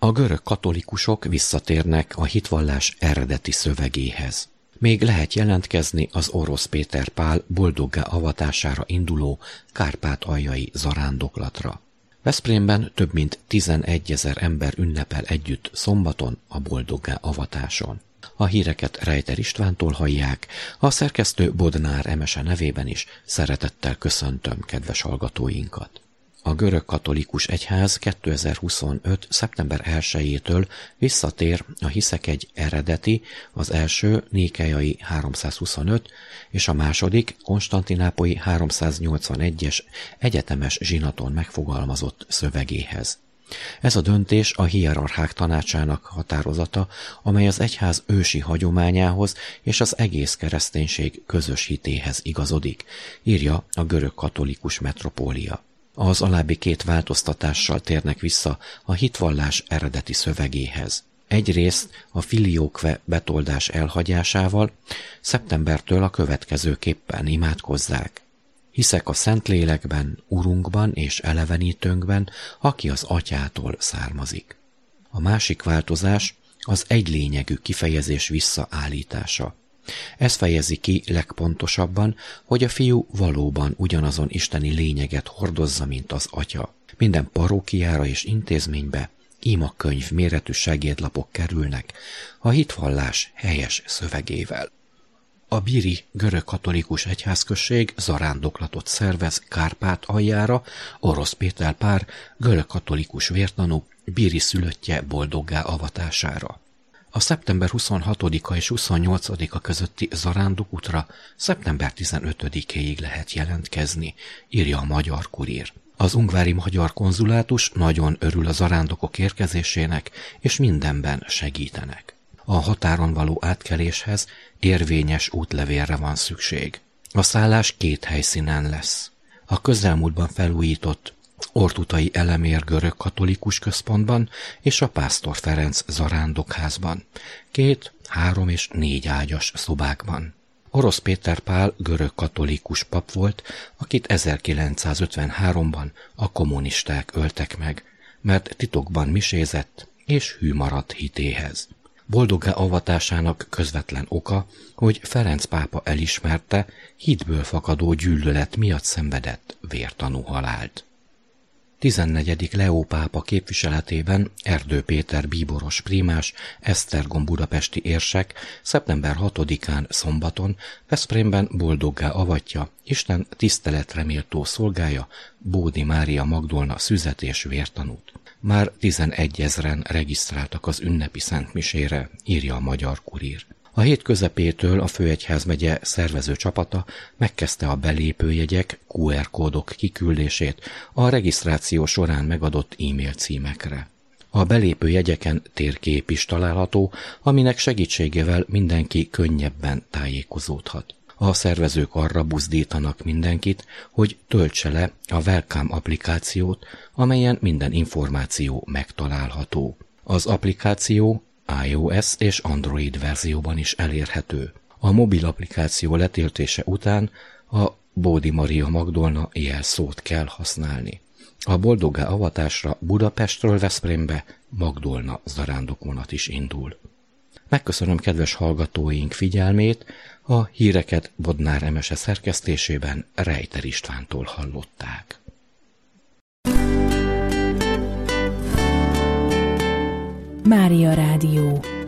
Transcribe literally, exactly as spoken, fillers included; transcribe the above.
A görög katolikusok visszatérnek a hitvallás eredeti szövegéhez. Még lehet jelentkezni az Orosz Péter Pál boldoggá avatására induló kárpátaljai zarándoklatra. Veszprémben több mint tizenegyezer ember ünnepel együtt szombaton a boldoggá avatáson. A híreket Rejter Istvántól hallják, a szerkesztő Bodnár Emese nevében is szeretettel köszöntöm kedves hallgatóinkat. A görög katolikus egyház kétezer-huszonöt. szeptember elsejétől visszatér a hiszek egy eredeti, az első níkeiai háromszázhuszonöt és a második konstantinápolyi háromszáznyolcvanegyes egyetemes zsinaton megfogalmazott szövegéhez. Ez a döntés a hierarchák tanácsának határozata, amely az egyház ősi hagyományához és az egész kereszténység közös hitéhez igazodik, írja a görög katolikus metropólia. Az alábbi két változtatással térnek vissza a hitvallás eredeti szövegéhez. Egyrészt a filioque betoldás elhagyásával szeptembertől a következőképpen imádkozzák. Hiszek a Szentlélekben, Urunkban és elevenítőnkben, aki az Atyától származik. A másik változás az egylényegű kifejezés visszaállítása. Ez fejezi ki legpontosabban, hogy a fiú valóban ugyanazon isteni lényeget hordozza, mint az atya. Minden parókiára és intézménybe imakönyv méretű segédlapok kerülnek a hitvallás helyes szövegével. A Biri görög-katolikus egyházközség zarándoklatot szervez Kárpátaljára, Orosz Péter Pál görög-katolikus vértanú Biri szülöttje boldoggá avatására. A szeptember huszonhatodika és huszonnyolcadika közötti zarándokútra szeptember tizenötödikéig lehet jelentkezni, írja a Magyar Kurír. Az ungvári magyar konzulátus nagyon örül a zarándokok érkezésének, és mindenben segítenek. A határon való átkeléshez érvényes útlevélre van szükség. A szállás két helyszínen lesz. A közelmúltban felújított Ortutai Elemér görög katolikus központban és a Pásztor Ferenc zarándokházban, két, három és négy ágyas szobákban. Orosz Péter Pál görög katolikus pap volt, akit ezerkilencszázötvenháromban a kommunisták öltek meg, mert titokban misézett és hű maradt hitéhez. Boldoggá avatásának közvetlen oka, hogy Ferenc pápa elismerte, hitből fakadó gyűlölet miatt szenvedett vértanú halált. tizennegyedik Leó pápa képviseletében Erdő Péter bíboros prímás, Esztergom budapesti érsek szeptember hatodikán szombaton Veszprémben boldoggá avatja Isten tiszteletre méltó szolgája Bódi Mária Magdolna szüzet és vértanút. Már tizenegyezren regisztráltak az ünnepi szentmisére, írja a Magyar Kurír. A hét közepétől a Főegyházmegye szervező csapata megkezdte a belépőjegyek, kú er kódok kiküldését a regisztráció során megadott e-mail címekre. A belépőjegyeken térkép is található, aminek segítségével mindenki könnyebben tájékozódhat. A szervezők arra buzdítanak mindenkit, hogy töltse le a Welcome applikációt, amelyen minden információ megtalálható. Az applikáció iOS és Android verzióban is elérhető. A mobil applikáció letöltése után a Bódi Mária Magdolna jelszót kell használni. A boldoggá avatásra Budapestről Veszprémbe Magdolna zarándokvonat is indul. Megköszönöm kedves hallgatóink figyelmét, a híreket Bodnár Emese szerkesztésében Rejter Istvántól hallották. Mária Rádió.